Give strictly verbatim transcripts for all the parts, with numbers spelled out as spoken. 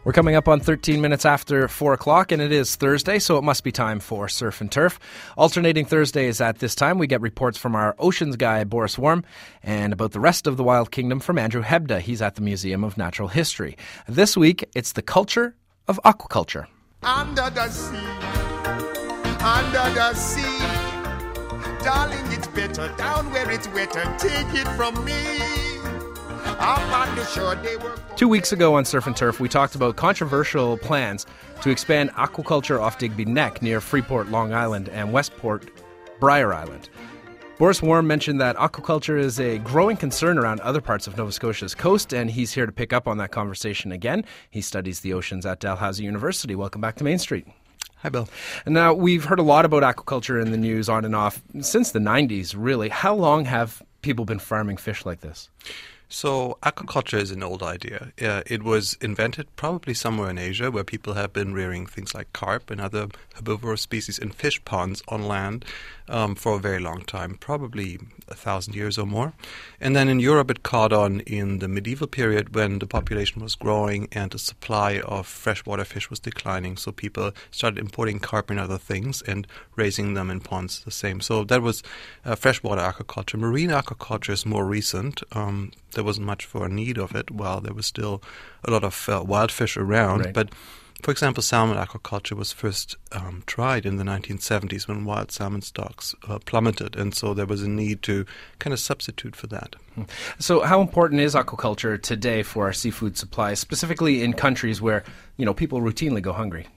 We're coming up on thirteen minutes after four o'clock, and it is Thursday, so it must be time for Surf and Turf. Alternating Thursdays at this time, we get reports from our oceans guy, Boris Worm, and about the rest of the Wild Kingdom from Andrew Hebda. He's at the Museum of Natural History. This week, it's the culture of aquaculture. Under the sea, under the sea, darling, it's better down where it's wetter. Take it from me. Up on the shore, they were... Two weeks ago on Surf and Turf, we talked about controversial plans to expand aquaculture off Digby Neck near Freeport, Long Island, and Westport, Briar Island. Boris Worm mentioned that aquaculture is a growing concern around other parts of Nova Scotia's coast, and he's here to pick up on that conversation again. He studies the oceans at Dalhousie University. Welcome back to Main Street. Hi, Bill. And now, we've heard a lot about aquaculture in the news on and off since the nineties, really. How long have people been farming fish like this? So aquaculture is an old idea. Uh, it was invented probably somewhere in Asia where people have been rearing things like carp and other herbivorous species in fish ponds on land um, for a very long time, probably a thousand years or more. And then in Europe it caught on in the medieval period when the population was growing and the supply of freshwater fish was declining. So people started importing carp and other things and raising them in ponds the same. So that was uh, freshwater aquaculture. Marine aquaculture is more recent. Um, There wasn't much for a need of it while there was still a lot of uh, wild fish around. Right. But, for example, salmon aquaculture was first um, tried in the nineteen seventies when wild salmon stocks uh, plummeted. And so there was a need to kind of substitute for that. So how important is aquaculture today for our seafood supply, specifically in countries where, you know, people routinely go hungry?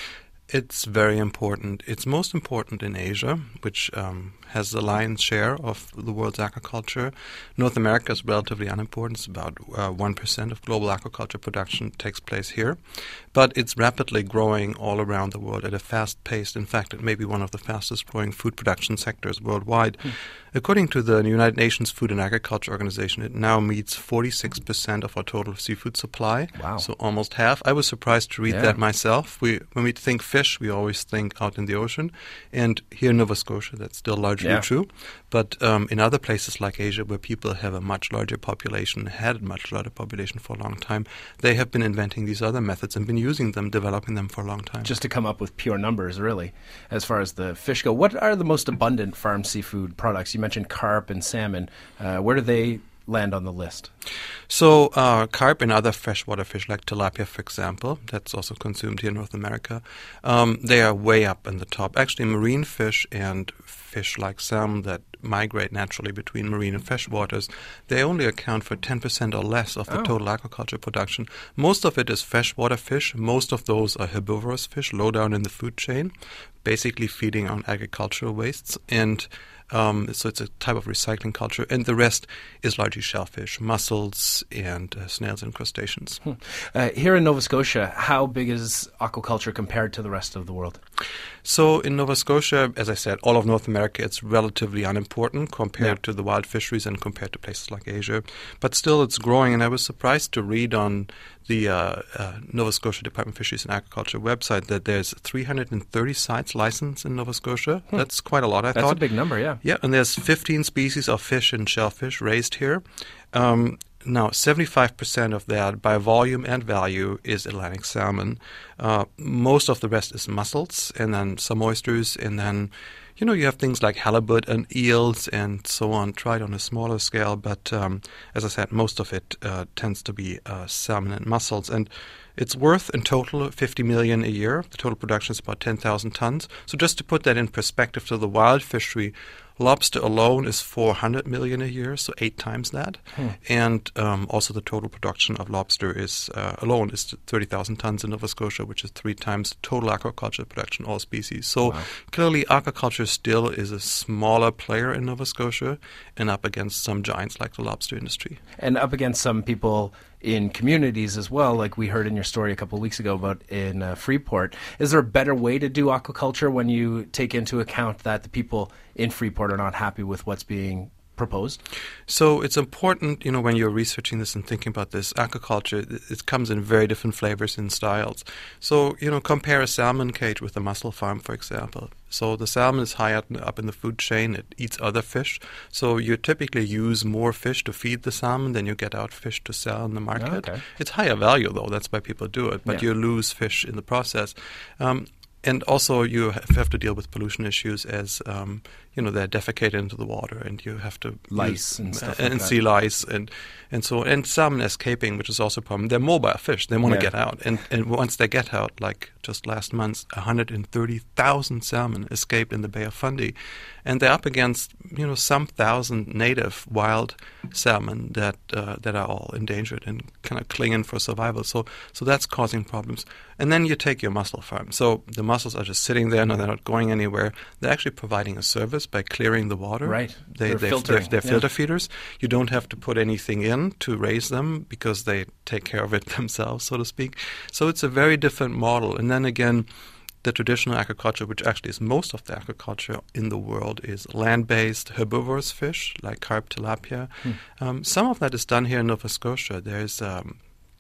It's very important. It's most important in Asia, which um, has the lion's share of the world's aquaculture. North America is relatively unimportant. It's about uh, one percent of global aquaculture production takes place here. But it's rapidly growing all around the world at a fast pace. In fact, it may be one of the fastest growing food production sectors worldwide. Hmm. According to the United Nations Food and Agriculture Organization, it now meets forty-six percent of our total seafood supply. Wow. So almost half. I was surprised to read Yeah. that myself. We, when we think fish, we always think out in the ocean. And here in Nova Scotia, that's still largely Yeah. true. But um, in other places like Asia, where people have a much larger population, had a much larger population for a long time, they have been inventing these other methods and been using them, developing them for a long time. Just to come up with pure numbers, really, as far as the fish go. What are the most abundant farm seafood products? You mentioned carp and salmon. Uh, where do they land on the list? So uh, carp and other freshwater fish like tilapia, for example, that's also consumed here in North America, um, they are way up in the top. Actually, marine fish and fish like salmon that migrate naturally between marine and fresh waters, they only account for ten percent or less of the Oh. total aquaculture production. Most of it is freshwater fish. Most of those are herbivorous fish, low down in the food chain, basically feeding on agricultural wastes. And Um, so it's a type of recycling culture, and the rest is largely shellfish, mussels, and uh, snails and crustaceans. Hmm. Uh, here in Nova Scotia, how big is aquaculture compared to the rest of the world? So in Nova Scotia, as I said, all of North America, it's relatively unimportant compared Yeah. to the wild fisheries and compared to places like Asia. But still, it's growing, and I was surprised to read on the uh, uh, Nova Scotia Department of Fisheries and Agriculture website that there's three hundred thirty sites licensed in Nova Scotia. Hmm. That's quite a lot, I That's thought. a big number, yeah. Yeah, and there's fifteen species of fish and shellfish raised here. Um, now, seventy-five percent of that, by volume and value, is Atlantic salmon. Uh, most of the rest is mussels, and then some oysters, and then, you know, you have things like halibut and eels and so on, tried on a smaller scale. But um, as I said, most of it uh, tends to be uh, salmon and mussels. And it's worth in total fifty million dollars a year. The total production is about ten thousand tons. So just to put that in perspective to the wild fishery, lobster alone is four hundred million dollars a year, so eight times that. Hmm. And um, also the total production of lobster is uh, alone is thirty thousand tons in Nova Scotia, which is three times the total aquaculture production, all species. So Wow. clearly aquaculture still is a smaller player in Nova Scotia and up against some giants like the lobster industry. And up against some people in communities as well, like we heard in your story a couple of weeks ago about in uh, Freeport. Is there a better way to do aquaculture when you take into account that the people in Freeport are not happy with what's being proposed? So it's important, you know, when you're researching this and thinking about this, aquaculture, it, it comes in very different flavors and styles. So, you know, compare a salmon cage with a mussel farm, for example. So the salmon is high up, up in the food chain. It eats other fish. So you typically use more fish to feed the salmon than you get out fish to sell in the market. Okay. It's higher value, though. That's why people do it. But Yeah. you lose fish in the process. Um, And also, you have to deal with pollution issues as um, you know they're defecated into the water, and you have to Lice use, and stuff and like that. sea lice and and so and salmon escaping, which is also a problem. They're mobile fish; they want to Yeah. get out, and and once they get out, like just last month, one hundred thirty thousand salmon escaped in the Bay of Fundy, and they're up against you know some thousand native wild salmon that uh, that are all endangered and kind of clinging for survival. So so that's causing problems. And then you take your mussel farm. So the mussels are just sitting there, and they're not going anywhere. They're actually providing a service by clearing the water. Right. They, They're they're, filtering, they're, they're yeah. filter feeders. You don't have to put anything in to raise them because they take care of it themselves, so to speak. So it's a very different model. And then again, the traditional aquaculture, which actually is most of the aquaculture in the world, is land-based herbivorous fish like carp, tilapia. Hmm. Um, some of that is done here in Nova Scotia. There's um,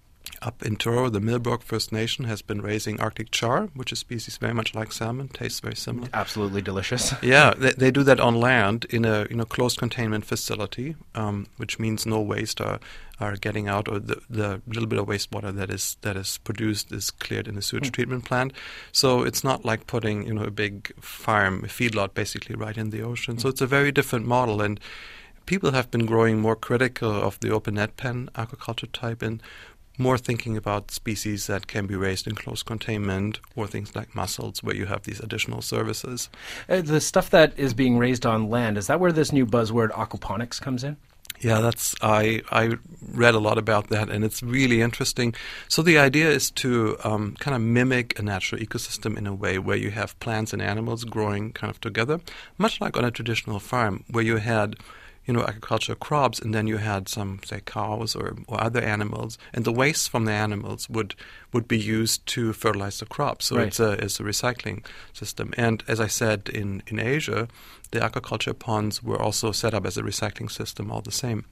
up in Truro, the Millbrook First Nation has been raising Arctic char, which is a species very much like salmon, tastes very similar. Absolutely delicious. Yeah, they, they do that on land in a you know closed containment facility, um, which means no waste are, are getting out, or the, the little bit of wastewater that is that is produced is cleared in a sewage Hmm. treatment plant. So it's not like putting you know a big farm, a feedlot, basically right in the ocean. So it's a very different model, and people have been growing more critical of the open net pen aquaculture type and more thinking about species that can be raised in close containment, or things like mussels where you have these additional services. Uh, the stuff that is being raised on land, is that where this new buzzword aquaponics comes in? Yeah, that's I I read a lot about that, and it's really interesting. So the idea is to um, kind of mimic a natural ecosystem in a way where you have plants and animals growing kind of together, much like on a traditional farm where you had you know, agricultural crops, and then you had some, say, cows or, or other animals, and the waste from the animals would would be used to fertilize the crops. So Right. it's a it's a recycling system. And as I said, in, in Asia, the aquaculture ponds were also set up as a recycling system all the same.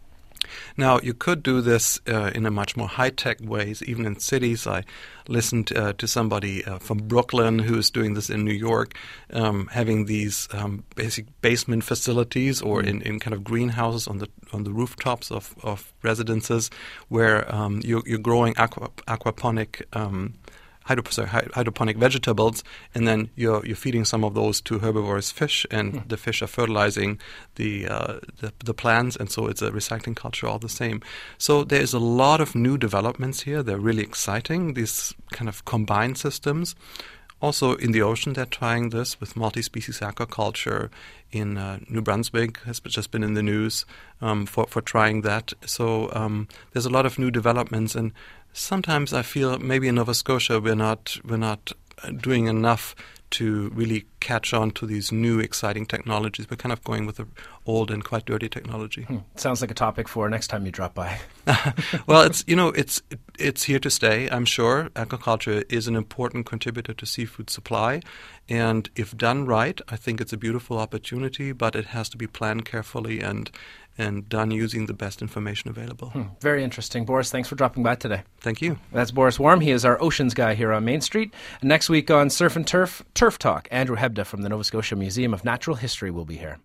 Now, you could do this uh, in a much more high-tech ways, even in cities. I listened uh, to somebody uh, from Brooklyn who is doing this in New York, um, having these um, basic basement facilities or in, in kind of greenhouses on the on the rooftops of, of residences where um, you're, you're growing aqua, aquaponic um Hydro, sorry, hydroponic vegetables, and then you're you're feeding some of those to herbivorous fish, and Mm. the fish are fertilizing the, uh, the the plants, and so it's a recycling culture all the same. So there's a lot of new developments here. They're really exciting. These kind of combined systems. Also in the ocean, they're trying this with multi-species aquaculture. In uh, New Brunswick has just been in the news um, for for trying that. So um, there's a lot of new developments, and sometimes I feel maybe in Nova Scotia we're not we're not doing enough to really catch on to these new exciting technologies. We're kind of going with the old and quite dirty technology. Hmm. Sounds like a topic for next time you drop by. Well, it's you know it's it's here to stay. I'm sure aquaculture is an important contributor to seafood supply, and if done right, I think it's a beautiful opportunity. But it has to be planned carefully and and done using the best information available. Hmm. Very interesting. Boris, thanks for dropping by today. Thank you. That's Boris Worm. He is our oceans guy here on Main Street. And next week on Surf and Turf, Turf Talk, Andrew Hebda from the Nova Scotia Museum of Natural History will be here.